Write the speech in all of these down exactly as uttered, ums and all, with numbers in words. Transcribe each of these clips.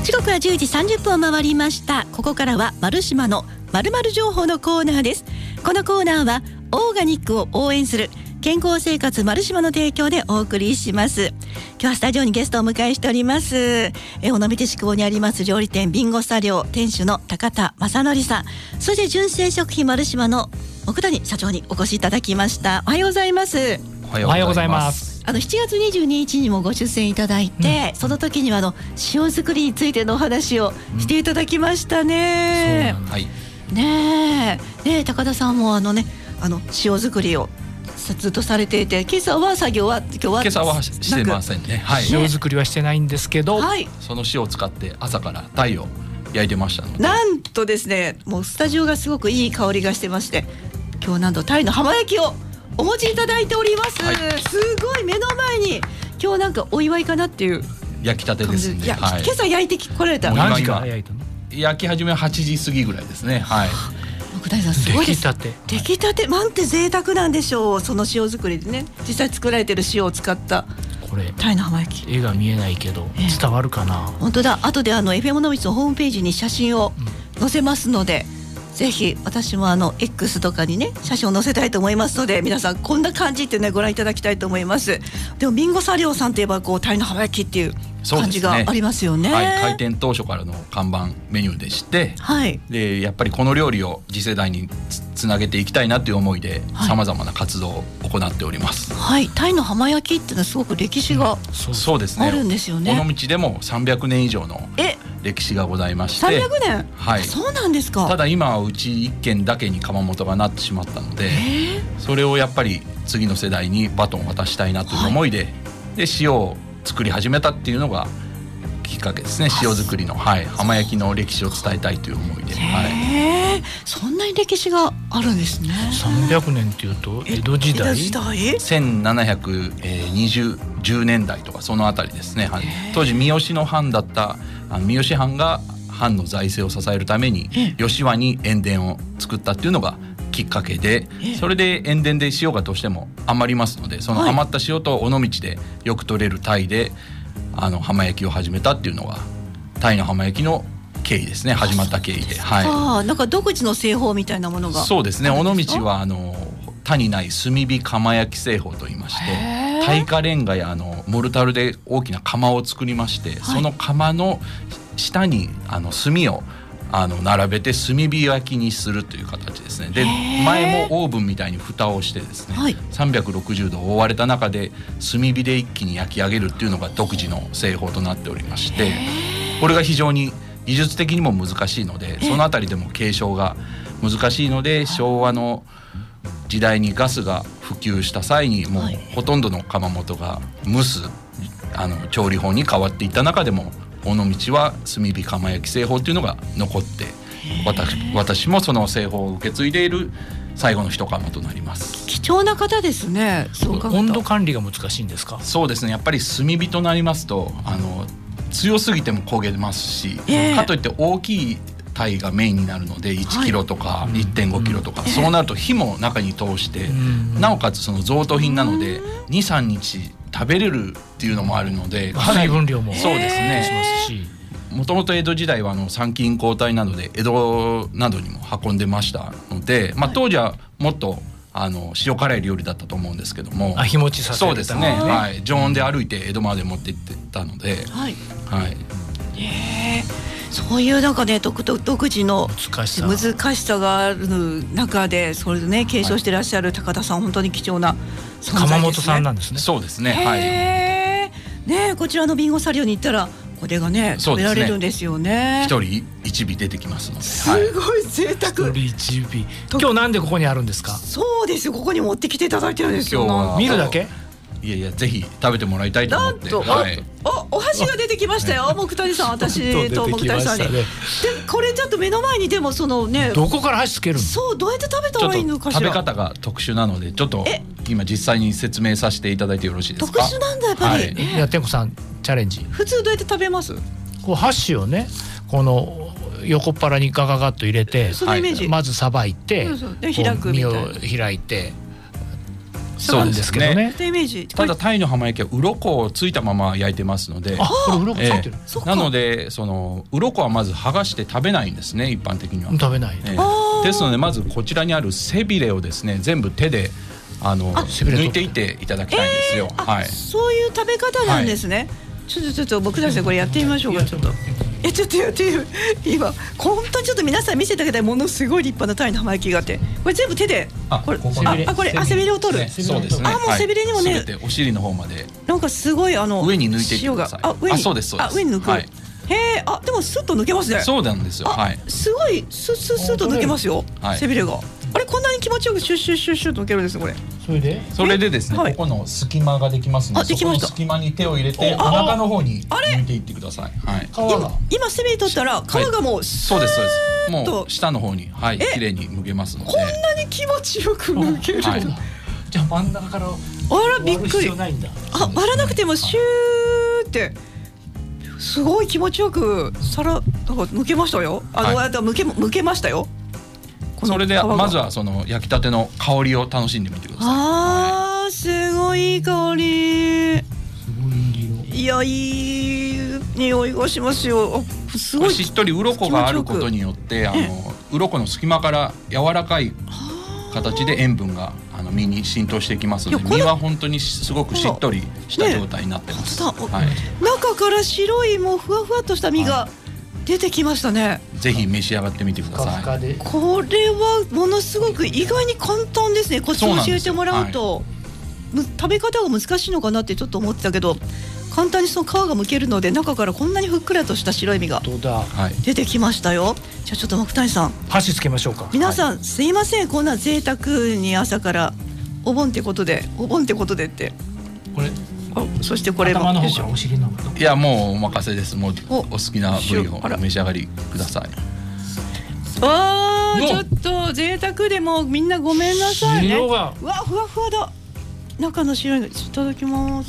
時刻はじゅうじさんじゅっぷんを回りました。ここからはマルシマの〇〇情報のコーナーです。このコーナーはオーガニックを応援する健康生活マルシマの提供でお送りします。今日はスタジオにゲストをお迎えしております。え尾道宿坊にあります料理店ビンゴスタ寮店主の高田正則さん、そして純正食品マルシマの奥谷社長にお越しいただきました。おはようございます。 おはようございます。 あのしちがつにじゅうににちにもご出演いただいて、うん、その時にはあの塩作りについてのお話をしていただきましたね。 うん、そうはい、 ねえ、ねえ高田さんもあのねあの塩作りをずっとされていて、今朝は作業は今日は今朝はしてませんね。はい、 塩作りはしてないんですけど、 はい、 その塩を使って朝から鯛を焼いてましたので、 なんとですね、もうスタジオがすごくいい香りがしてまして、今日なんと鯛の浜焼きをお持ちいただいております、はい、すごい目の前に今日なんかお祝いかなっていう焼きたてですね。 はい、今朝焼いて来られた。 何時から焼いたの？ 焼き始めははちじ過ぎぐらいですね。はい、 奥谷さんすごいです。 出来たて出来たてなんて贅沢なんでしょう。その塩作りでね、実際作られてる塩を使ったこれ鯛の浜焼き、 絵が見えないけど伝わるかな。 本当だ。後であの エフエム の道のホームページに写真を載せますので、うん、ぜひ私もあの X とかにね写真を載せたいと思いますので、皆さんこんな感じってねご覧いただきたいと思います。でもビンゴサリオさんといえばこう鯛の浜焼きっていう感じがありますよね。 はい、開店当初からの看板メニューでして、 はい、 でやっぱりこの料理を次世代に つ, つなげていきたいなという思いでさまざまな活動を行っております。 はい、鯛の浜焼きっていうのはすごく歴史が、うん、 そうですね、 あるんですよね。 尾道でもさんびゃくねん以上の歴史がございまして、 さんびゃくねん、 はい、 そうなんですか。 ただ今はうちいっけんだけに窯元がなってしまったので、それをやっぱり次の世代にバトンを渡したいなという思いで、はい、で塩を作り始めたっていうのがきっかけですね。塩作りの、はい、浜焼きの歴史を伝えたいという思いで、 はい、そんなに歴史があるんですね。 さんびゃくねんっていうと江戸時代、 時代せんななひゃくにじゅう、じゅうねんだいとかそのあたりですね。はい、当時三好の藩だったあの三好藩が藩の財政を支えるために吉和に塩田を作ったっていうのがきっかけで、それで塩田で塩がどうしても余りますので、その余った塩と尾道でよく取れる鯛であの浜焼きを始めたっていうのが鯛の浜焼きの経緯ですね。始まった経緯で、はい、 あ、なんか独自の製法みたいなものが。 そうですね、尾道はあの他にない炭火釜焼き製法といいまして、耐火レンガやあのモルタルで大きな釜を作りまして、はい、その釜の下にあの炭をあの並べて炭火焼きにするという形ですね。で前もオーブンみたいに蓋をしてですね、はい、さんびゃくろくじゅうど覆われた中で炭火で一気に焼き上げるっていうのが独自の製法となっておりまして、これが非常に技術的にも難しいので、そのあたりでも継承が難しいので、昭和の時代にガスが普及した際にもうほとんどの窯元が蒸すあの調理法に変わっていった中でも、尾道は炭火釜焼き製法っていうのが残って、私, 私もその製法を受け継いでいる最後の一釜となります。 貴重な方ですね。そうか。 温度管理が難しいんですか？ そうですね、やっぱり炭火となりますとあの強すぎても焦げますし、えー、かといって大きい鯛がメインになるのでいちキロとか いってんごキロとか、はい、そうなると火も中に通して、うん、なおかつその贈答品なので にさんにち食べれるっていうのもあるので、 水分量もそうですね、 しますし、 もともと江戸時代はあの参勤交代などで江戸などにも運んでましたので、まあ、当時はもっとあの塩辛い料理だったと思うんですけども、 あ、日持ちさせてた、 そうですね、はい、常温で歩いて江戸まで持って行ってたので、はいはい、 えーそういうなんかね 独, 独自の難し さ, 難しさがある中でそれでね継承していらっしゃる高田さん、はい、本当に貴重な存在ですね。 窯元さんなんですね。 そうですね、はい、 ね、こちらのビンゴサリオに行ったらこれがね食べられるんですよね。 一人一尾出てきますので、 すごい贅沢。 一人一尾。今日なんでここにあるんですか？ そうですよ、ここに持ってきていただいてるんですよ。 今日は見るだけ？ いやいや、ぜひ食べてもらいたいと思って。 なんと、はい、お, お箸が出てきましたよ。木谷さん、私と木谷さんに。でこれちょっと目の前にでもそのね、 どこから箸つけるの？そう、 どうやって食べたらいいのかしら。 食べ方が特殊なのでちょっと今実際に説明させていただいてよろしいですか？ 特殊なんだやっぱり。はい、 いや、天子さんチャレンジ。 普通どうやって食べます？ こう箸をね、この横っ腹にガガガッと入れて、 そのイメージ、 まずさばいて、 そうそうで開くみたいな、 身を開いてなんですけどね。 イメージ。 ただタイの浜焼きは鱗をついたまま焼いてますので、 あ、これ鱗ついてる、 ええ、なのでその鱗はまず剥がして食べないんですね、一般的には。 食べない、 ええ、ですのでまずこちらにある背びれをですね全部手であの抜いていっていただきたいんですよ、 えーはい、 そういう食べ方なんですね、はい、ちょっとちょっと僕たちでこれやってみましょうか。ちょっとえちょっとやってよ今本当にちょっと皆さん見せてあげたいものすごい立派なタイの浜焼きがあって、これ全部手であこれここああこれあ背びれを取る、 ね、そうですね。 あもう背びれにもね、 はい、全てお尻の方までなんかすごいあの上に抜いていってください。 あ上にあそうですそうです。 あ上に抜く、はい、へえあでもスッと抜けますね。 そうなんですよ。はい。 すごいスッスッスッと抜けますよ、はい、背びれが。あれこんなに気持ちよくシュッシュッシュッシュッと抜けるんですこれ。 それでそれでですね、 はい、 ここの隙間ができますので、そこの隙間に手を入れてお腹の方に抜いていってください。はい。 皮が今背びれ取ったら皮がもうスーッと、 はい、そうですそうです。もう下の方にはい綺麗に剥けますので。 こんなに気持ちよく剥ける。 はい、 じゃあ真ん中からあらびっくり。あ割らなくてもシューってすごい気持ちよくさらなんか剥けましたよ。あの、はい、剥け剥けましたよ。 それでまずはその焼きたての香りを楽しんでみてください。 あー、はい、すごいいい香り。 すごいいやいい匂いがしますよ。すごいしっとり鱗があることによってあの鱗の隙間から柔らかい形で塩分があの身に浸透してきますので、身は本当にすごくしっとりした状態になってます、ねはい、 中から白いもうふわふわっとした身が、はい出てきましたね。 ぜひ召し上がってみてください。 これはものすごく意外に簡単ですね。コツを教えてもらうと、はい、食べ方が難しいのかなってちょっと思ってたけど、簡単にその皮が剥けるので中からこんなにふっくらとした白い身が出てきましたよ。じゃあちょっと木谷さん箸つけましょうか。 皆さん、はい、すいませんこんな贅沢に朝からお盆ってことでお盆ってことでってこれそしてこれも頭の方からお尻のいやもうお任せです。もう お, お好きな部位をお召し上がりください。 あーちょっと贅沢でもみんなごめんなさいね。 うわふわふわだ。中の白いのいただきます。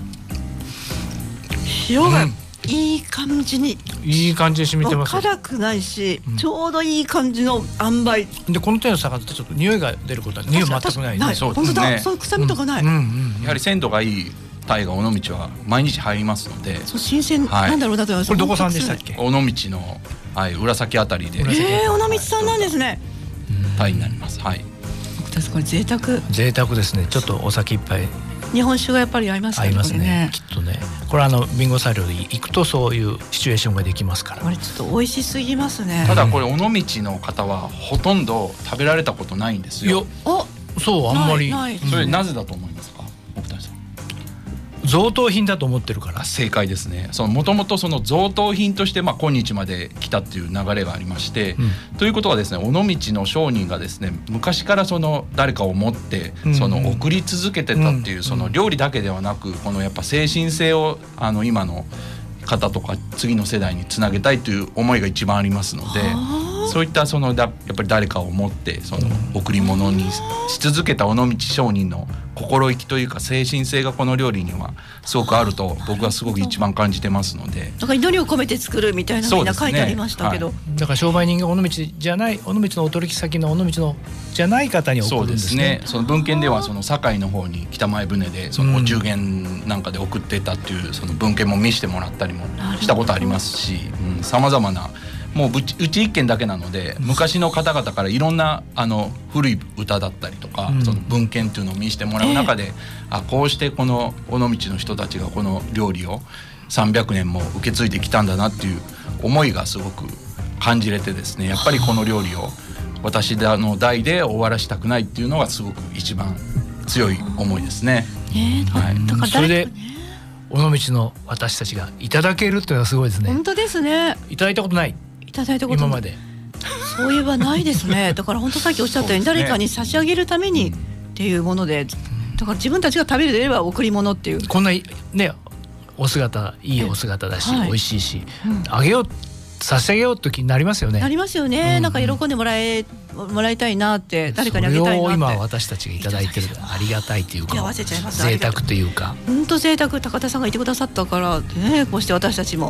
塩がいい感じに、 うん、いい感じで染みてます。 辛くないし、うん、ちょうどいい感じの塩梅で、この手の魚ってちょっと匂いが出ることは匂い全くないね。 そうですね。本当だ、 そう臭みとかない、 うんうんうん、やはり鮮度がいいタイが尾道は毎日入りますので、 そう新鮮なんだろうなと思います。 これどこさんでしたっけ？ 尾道の、はい、浦崎あたりで。 えー、尾道さんなんですね。 タイになります。はい。 これ贅沢。 贅沢ですね。ちょっとお酒いっぱい。 日本酒がやっぱり合いますね。 合いますね。きっとね。これあのビンゴサルで行くとそういうシチュエーションができますから。 これちょっと美味しすぎますね。 ただこれ尾道の方はほとんど食べられたことないんですよ。 あ、 そうあんまり。 それなぜだと思いますか、お二人さん。 贈答品だと思ってるから。 正解ですね。そのもともとその贈答品としてまあ今日まで来たっていう流れがありまして、うん、ということはですね、尾道の商人がですね昔からその誰かを持ってその送り続けてたっていう、その料理だけではなくこのやっぱ精神性をあの今の方とか次の世代につなげたいという思いが一番ありますので、そういったそのだやっぱり誰かを持ってその贈り物にし続けた尾道商人の心意気というか精神性がこの料理にはすごくあると僕はすごく一番感じてますので、 だから祈りを込めて作るみたいなのみんな書いてありましたけど、 ねはい、だから商売人が尾道じゃない尾道のお取引先の尾道のじゃない方に送るんですね。 そうですね。その文献ではその堺の方に北前船でそのお中元なんかで送ってたっていうその文献も見せてもらったりもしたことありますし、さまざまなもううち一軒だけなので昔の方々からいろんなあの古い歌だったりとか、うん、その文献っていうのを見せてもらう中で、えー、あこうしてこの尾道の人たちがこの料理をさんびゃくねんも受け継いできたんだなっていう思いがすごく感じれてですね、やっぱりこの料理を私の代で終わらしたくないっていうのがすごく一番強い思いですね。 えーはい、だからそれで尾道の私たちがいただけるっていうのはすごいですね。 本当ですね。 いただいたことない。 いただいたこと今まで。 そういえばないですね。だから本当さっきおっしゃったように誰かに差し上げるためにっていうもので、だから自分たちが食べるであれば贈り物っていう。 こんなねお姿いいお姿だし、はい、美味しいし、うん、あげよう差し上げようと気になりますよね。 なりますよね。うん、なんか喜んでもらえもらいたいなって誰かにあげたいなって。 それを今私たちがいただいてるありがたいというか贅沢というか。 本当贅沢高田さんがいてくださったからね、こうして私たちも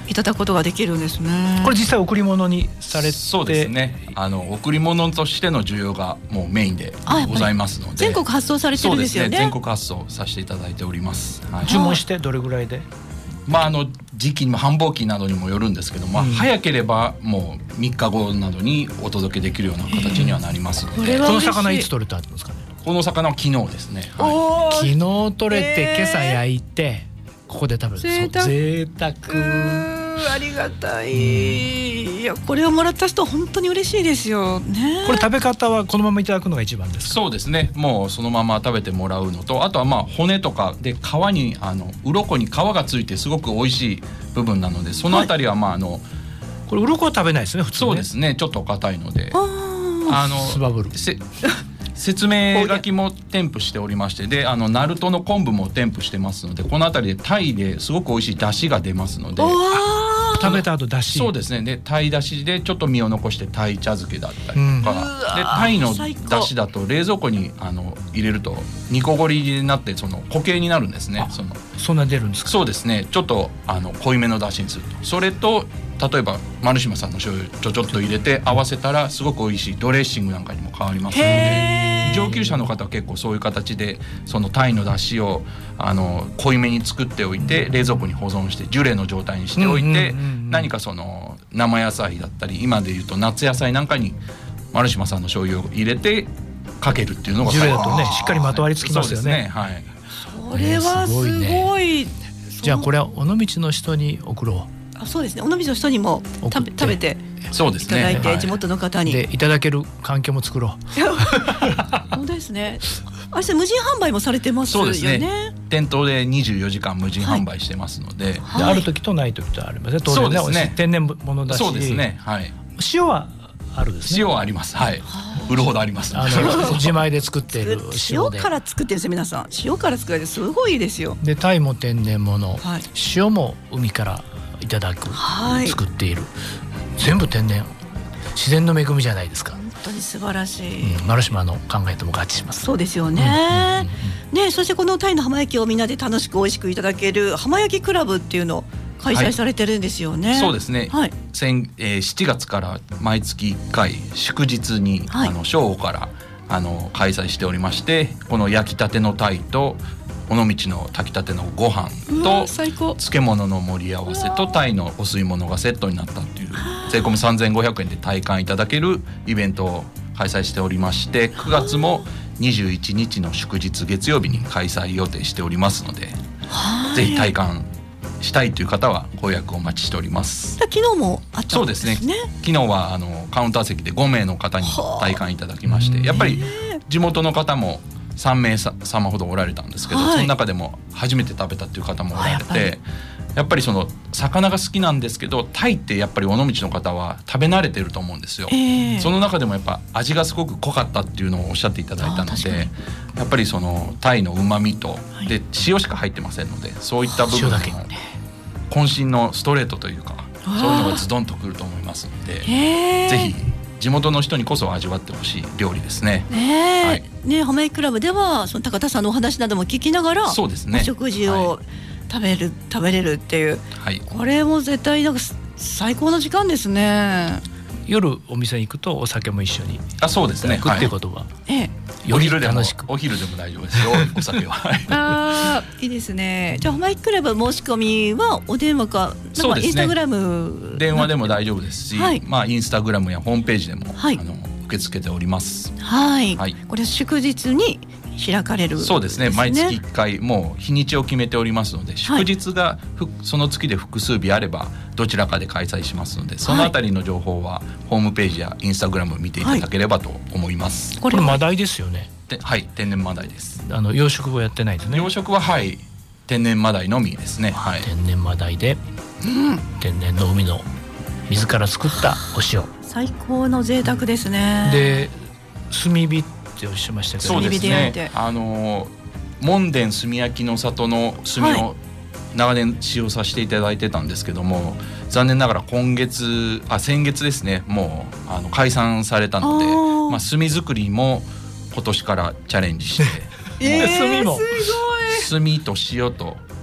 いただくことができるんですね。 これ実際贈り物にされて。 そうですね、あの贈り物としての需要がもうメインでございますので、 全国発送されてるんですよね。 そうですね、全国発送させていただいております、はい、 注文してどれぐらいで？ まあ、あの時期にも繁忙期などにもよるんですけど、まあうん、早ければもうみっかごなどにお届けできるような形にはなりますので、 この魚いつ取れたんですかね？ この魚は昨日ですね、はい、昨日取れて今朝焼いてここで食べる。 贅沢、 贅沢、 ありがたい。いや、これをもらった人本当に嬉しいですよね。 これ食べ方はこのままいただくのが一番ですか？ そうですね、もうそのまま食べてもらうのと、あとはまあ骨とかで皮にあの鱗に皮がついてすごく美味しい部分なので、そのあたりはまああの、はい、 これ鱗は食べないですね普通ね。 そうですね、ちょっと硬いので、 あのスバブル説明書きも添付しておりまして、であのナルトの昆布も添付してますので、このあたりでタイですごく美味しい出汁が出ますので、 食べた後出汁。 そうですね、でタイ出汁でちょっと身を残してタイ茶漬けだったりとか、うん、でタイの出汁だと冷蔵庫にあの入れると煮こごりになってその固形になるんですね。そのそんな出るんですか？ そうですね、ちょっとあの濃いめの出汁にすると、それと例えば丸島さんの醤油ちょちょっと入れて合わせたらすごく美味しいドレッシングなんかにも変わりますので、上級者の方は結構そういう形でそのタイの出汁をあの濃いめに作っておいて冷蔵庫に保存してジュレの状態にしておいて、何かその生野菜だったり今でいうと夏野菜なんかに丸島さんの醤油を入れてかけるっていうのがジュレだとねしっかりまとわりつきますよね。 そうですね、はい、 それはすごい、ね、 じゃあこれは尾道の人に送ろう。 あ、そうですね、尾道の人にも食べ、食べてそうですね、 いただいて、 はい、 地元の方にでいただける環境も作ろう。本当ですね。あれ無人販売もされてますよね。 そうですね、店頭でにじゅうよじかん無人販売してますので、 はい、である時とない時とありますね。当然ね、そうですね、天然物だし。 そうですね、はい、 塩はあるですね。 塩はあります、はい、売るほどあります。 あの自前で作っている塩で塩から作ってるんですよ皆さん。塩から作られてすごいですよ。 でタイも天然物、はい、塩も海からいただく、 はい、 作っている全部天然自然の恵みじゃないですか。 本当に素晴らしい、 うん、丸島の考えとも合致します。 そうですよね、うんうんうんうん、ね、そしてこのタイの浜焼きをみんなで楽しく美味しくいただける浜焼きクラブっていうのを開催されてるんですよね。 はい、そうですね、 はい、 先えー、しちがつから毎月いっかい祝日に、はい、あの正午からあの開催しておりまして、この焼きたてのタイと尾道の炊きたてのご飯と漬物の盛り合わせとタイのお吸い物がセットになったっていう税込みさんぜんごひゃくえんで体感いただけるイベントを開催しておりまして、くがつもにじゅういちにちの祝日月曜日に開催予定しておりますので、ぜひ体感したいという方はご予約お待ちしております。 昨日もあったんですね。 そうですね、昨日はあのカウンター席でごめいの方に体感いただきまして、やっぱり地元の方もさんめい様ほどおられたんですけど、はい、その中でも初めて食べたっていう方もおられて、やっぱり、やっぱりその魚が好きなんですけど、タイってやっぱり尾道の方は食べ慣れてると思うんですよ、えー、その中でもやっぱ味がすごく濃かったっていうのをおっしゃっていただいたので、やっぱりそのタイの旨味と、はい、で塩しか入ってませんので、そういった部分の渾身のストレートというか、そういうのがズドンとくると思いますので、えー、ぜひ地元の人にこそ味わってほしい料理ですね。 ね、はい、ね、浜焼きクラブではその高田さんのお話なども聞きながら、 そうですね、 お食事を食べる、はい、食べれるっていう、はい、これも絶対なんか最高の時間ですね。 夜お店に行くとお酒も一緒にあ、そうですね、 行くっていうことは、 ええ、 お昼でもお昼でも大丈夫ですよお酒は。 あ、いいですね。じゃあ浜焼きクラブ申し込みはお電話か、なんかインスタグラム、 電話でも大丈夫ですし、はい、まあインスタグラムやホームページでも、はい、あの受け付けております。 はい、はい、これ祝日に開かれる、 そうですね、毎月いっかいもう日にちを決めておりますので、祝日がふ、はい、その月で複数日あればどちらかで開催しますので、そのあたりの情報はホームページやインスタグラムを見ていただければと思います。 はい、これマダイですよね。 はい、天然マダイです。 あの養殖はやってないですね。 養殖ははい、天然マダイのみですね。はい、 天然マダイで、うん、天然の海の水から作ったお塩、 最高の贅沢ですね。 で炭火っておっしゃいましたけど、 そうですね、あの門田炭焼きの里の炭を長年使用させていただいてたんですけども、はい、残念ながら今月あ先月ですね、もうあの解散されたので、まあ、炭作りも今年からチャレンジして、 えー、 炭もすごい、 炭と塩と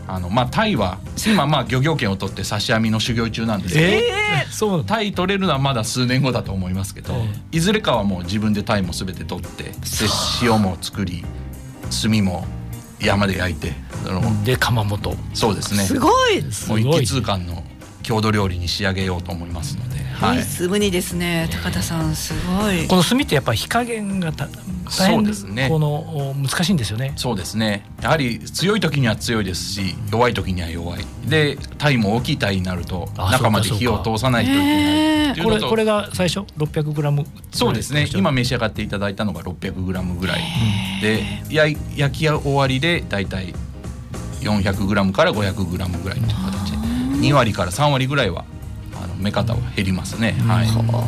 あのまあタイは今まあ漁業権を取って刺し網の修行中なんですけど、 えー、そうタイ取れるのはまだ数年後だと思いますけど、えー、いずれかはもう自分でタイも全て取ってで塩も作り炭も山で焼いてで窯元そうですねすごいもう一気通貫の郷土料理に仕上げようと思いますので、 はい、すぐにですね高田さんすごいこの炭ってやっぱり火加減が大変そうですねこの難しいんですよね。 そうですねやはり強い時には強いですし弱い時には弱いでタイも大きいタイになると中まで火を通さないといけないっていうのと、 これ、これが最初 ろっぴゃくグラムそうですね今召し上がっていただいたのが ろっぴゃくグラム ぐらいで焼き終わりでだいたい よんひゃくグラム から ごひゃくグラム ぐらいという形でにわりからさんわりぐらいはあの目方は減りますね、はい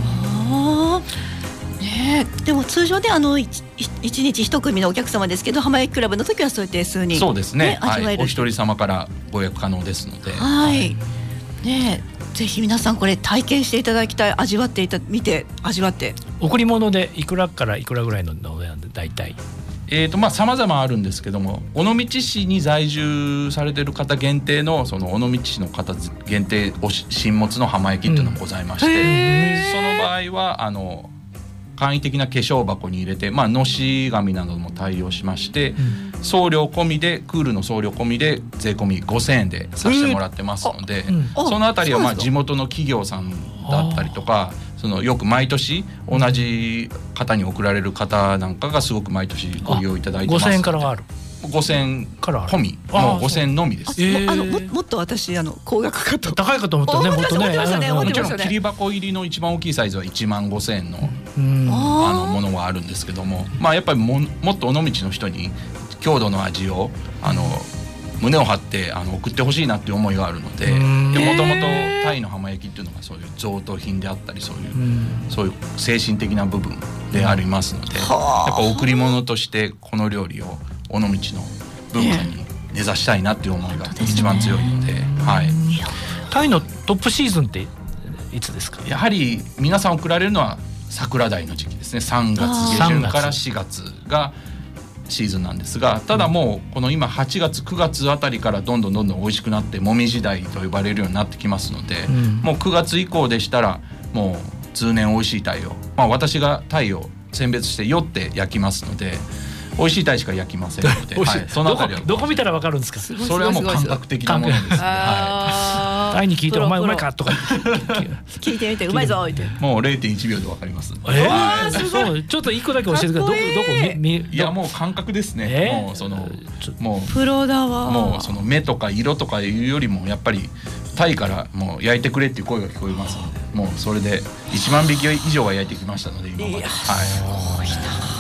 ね、でも通常であのいちにちいち組のお客様ですけど浜焼きクラブの時はそうやって数人、ね、 そうですね、 味わえる、 はい、お一人様からご予約可能ですので、 はい、ね、ぜひ皆さんこれ体験していただきたい味わっていた見て味わって贈り物でいくらからいくらぐらいの値段で大体えーとまあ様々あるんですけども尾道市に在住されている方限定のその尾道市の方限定新物の浜焼きっていうのもございまして、うん、その場合はあの簡易的な化粧箱に入れて、まあ、のし紙なども対応しまして、うん、送料込みでクールの送料込みで税込みごせんえんでさせてもらってますので、うん、そのあたりはまあ地元の企業さんだったりとかそのよく毎年同じ方に送られる方なんかがすごく毎年ご利用いただいてますのでごせんえんからあるごせん込みもうごせんえんのみです。 ああの も, もっと私あの高額かと高いかと思ったねもっとねもちろん切り箱入りの一番大きいサイズはいちまんごせんえんの、うん、あのものはあるんですけども、まあ、やっぱり も, もっと尾道の人に郷土の味をあの胸を張ってあの送ってほしいなっていう思いがあるのでもともとタイの浜焼きっていうのがそういう贈答品であったりそういうそういう精神的な部分でありますのでやっぱ贈り物としてこの料理を尾道の文化に根ざしたいなっていう思いが一番強いので、はい、 タイのトップシーズンっていつですか？ やはり皆さん送られるのは桜鯛の時期ですね。さんがつ下旬からしがつがシーズンなんですがただもうこの今はちがつくがつあたりからどんどんどんどん美味しくなってもみじ鯛と呼ばれるようになってきますので、うん、もうくがつ以降でしたらもう通年美味しい鯛を、まあ、私が鯛を選別してよって焼きますので美味しい鯛しか焼きませんので、はい、そのあたりはど, こどこ見たら分かるんですか？ それはもう感覚的なものですね。 鯛、はい、に聞いてお前うまいかとか聞いてみてうまいぞってもう れいてんいちびょうで分かります。 えー、すごいちょっと一個だけ教えてください。どこどこみいやもう感覚ですね、えー、もうそのもうプロだわ。 もうその目とか色とかいうよりもやっぱりタイからもう焼いてくれっていう声が聞こえますのでもうそれでいちまんびき以上は焼いてきましたので今まで、はい、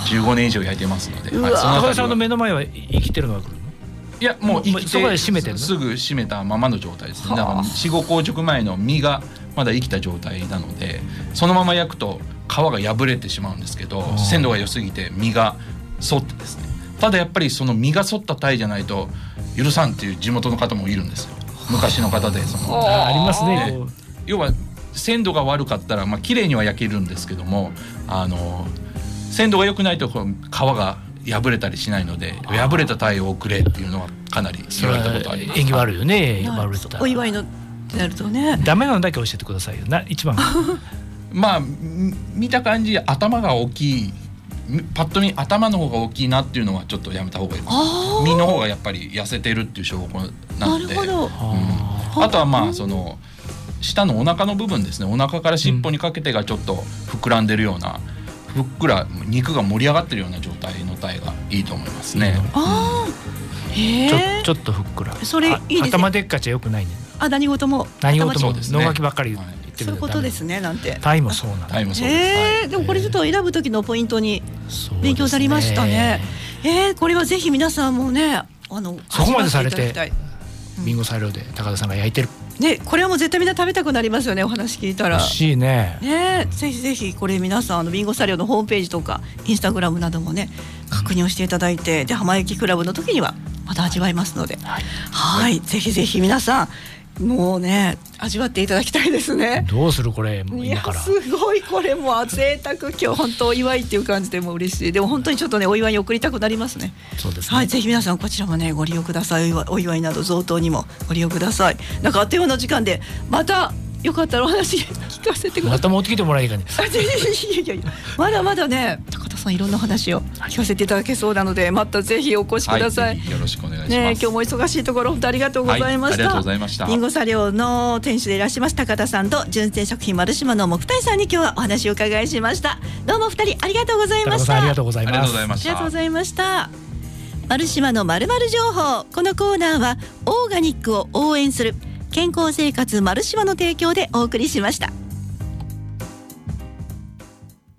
じゅうごねん以上焼いてますので、はい、 高田さんの目の前は生きてるのが来るの？ いやもう生きてそこで締めてるの？ すぐ締めたままの状態ですね。だからよん、ご硬直前の身がまだ生きた状態なのでそのまま焼くと皮が破れてしまうんですけど鮮度が良すぎて身が反ってですねただやっぱりその身が反った鯛じゃないと許さんっていう地元の方もいるんですよ。昔の方でそのあ, ありますね。 要は鮮度が悪かったらまあ綺麗には焼けるんですけどもあの鮮度が良くないとこう皮が破れたりしないので破れた鯛をくれっていうのはかなり言われたことあります。 縁起悪いよね。 お祝いのってなるとねダメなのだけ教えてくださいよな一番まあ見た感じ頭が大きいパッと見頭の方が大きいなっていうのはちょっとやめた方がいい。身の方がやっぱり痩せてるっていう証拠なので、 なるほど、 うん、あとはまあその下のお腹の部分ですね。お腹から尻尾にかけてがちょっと膨らんでるような、ふっくら肉が盛り上がってるような状態の鯛がいいと思いますね。 あー、へー、 ちょ、ちょっとふっくら。 それいいですね。 頭でっかちはよくないね。 あ、何事も何事も脳書きばっかり言ってる。 そういうことですね。なんて鯛もそうなんだ。 鯛もそうです。 えー、でもこれちょっと選ぶ時のポイントに勉強されましたね。えー、これはぜひ皆さんもね、あのそこまでされてビンゴ材料で高田さんが焼いてる。 ね、これはもう絶対みんな食べたくなりますよね。お話聞いたら。 美味しいね。 ね、ぜひぜひこれ皆さんあのビンゴ材料のホームページとかインスタグラムなどもね確認をしていただいて、で浜焼きクラブの時にはまた味わえますので、はい、はい、ぜひぜひ皆さんもうね味わっていただきたいですね。 どうするこれいや今から。 すごいこれもう贅沢今日本当お祝いっていう感じでもう嬉しい。でも本当にちょっとねお祝いに送りたくなりますね。 そうですね。 はい、ぜひ皆さんこちらもねご利用ください。お祝い、お祝いなど贈答にもご利用ください。なんかあっという間の時間でまたよかったらお話聞かせてください。 また持ってきてもらえないかね。 あいやいやいやまだまだね高田さんいろんな話を聞かせていただけそうなのでまたぜひお越しください。 はい、ぜひよろしくお願いします。 ね、今日も忙しいところ本当ありがとうございました。 はい、ありがとうございました。 リンゴ茶寮の店主でいらっしゃいます高田さんと純正食品マルシマの木谷さんに今日はお話を伺いしました。どうも二人ありがとうございました。 高田さんありがとうございありがます。 とうございました。 ありがとうございました。マルシマのまるまる情報、このコーナーはオーガニックを応援する健康生活マルシマの提供でお送りしました。